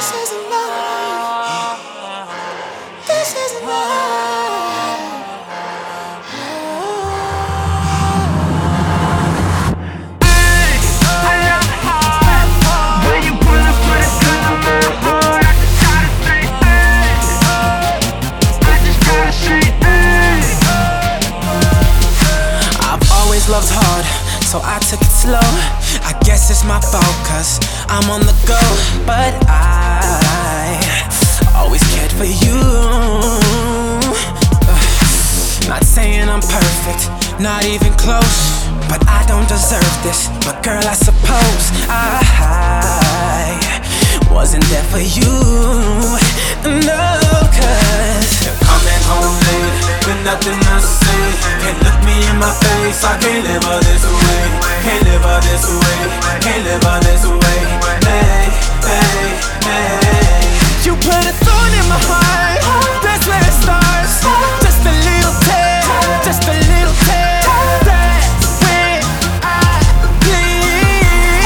isn't love. This isn't love. Hey, I love hard. When you wanna put a gun on my heart, I just gotta say, hey. I just gotta say, hey. I've always loved hard, so I took it slow. I guess it's my fault, cause I'm on the go. But I always cared for you. Not saying I'm perfect, not even close, but I don't deserve this. But girl, I suppose I wasn't there for you. No, cause you're coming home late with nothing to say. Can't look me in my face, I can't live her this way. Can't live her this way, can't live her this way. Hey, hey, hey. You put a thorn in my heart, that's where it starts. Just a little tear, just a little tear. That's when I bleed.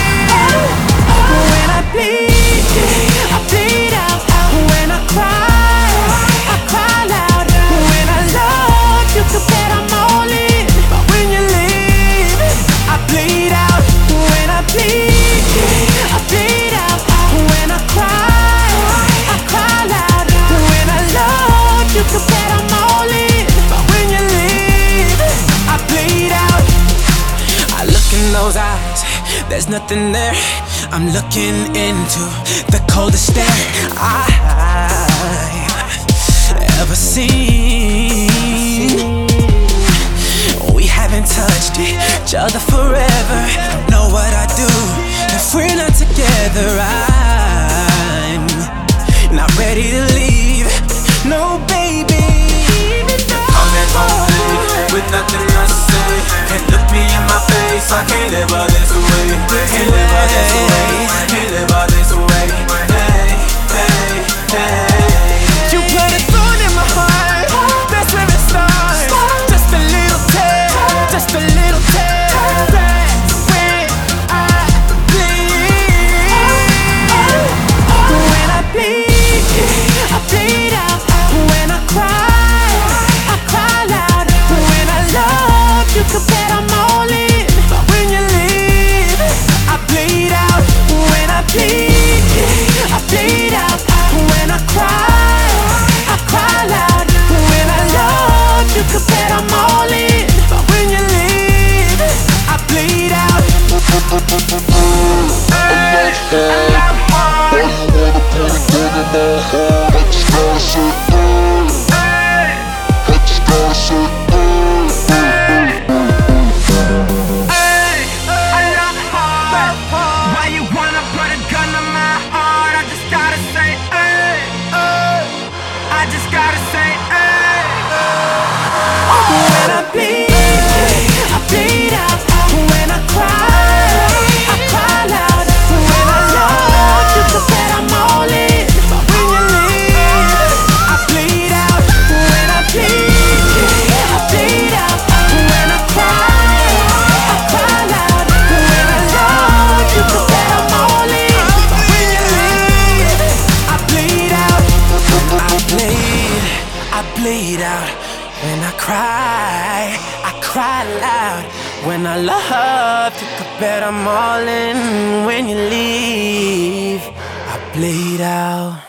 When I bleed out. When I cry loud. When I love you, could bet I'm all in. But when you leave, I bleed out. When I bleed out. When I cry loud. When I love you, could bet I'm all in. But when you leave, I bleed out. I look in those eyes, there's nothing there. I'm looking into the coldest stare I ever seen. We haven't touched each other forever. Don't know what I do if we're not together. I'm not ready to leave. No, baby. Coming home late with nothing to say. Can't look me in my face. I can't live her this way. Can't live her this way. Can't live her this way. Hey, hey, hey. You put a thorn in my heart. That's where it starts. Just a little tear. Just a little tear. That's when I bleed. When I bleed out. When I cry loud. When I love you, could bet I'm all in. But when you leave, I bleed out. When I bleed out. When I cry loud. When I love you, could bet I'm all in. But when you leave, I bleed out. Hey, I love hard. Why you wanna put a gun in my heart? I just gotta say, Hey, I just gotta say, hey, I love hard. Why you wanna put a gun on my heart? I just gotta say, hey. I just gotta say, hey. When I bleed out. When I cry loud. When I love you, could bet I'm all in. But when you leave, I bleed out. When I bleed out. When I cry loud. When I love you, could bet I'm all in. But when you leave, I bleed out. I bleed out. When I cry loud. When I love you, could bet I'm all in. When you leave, I bleed out.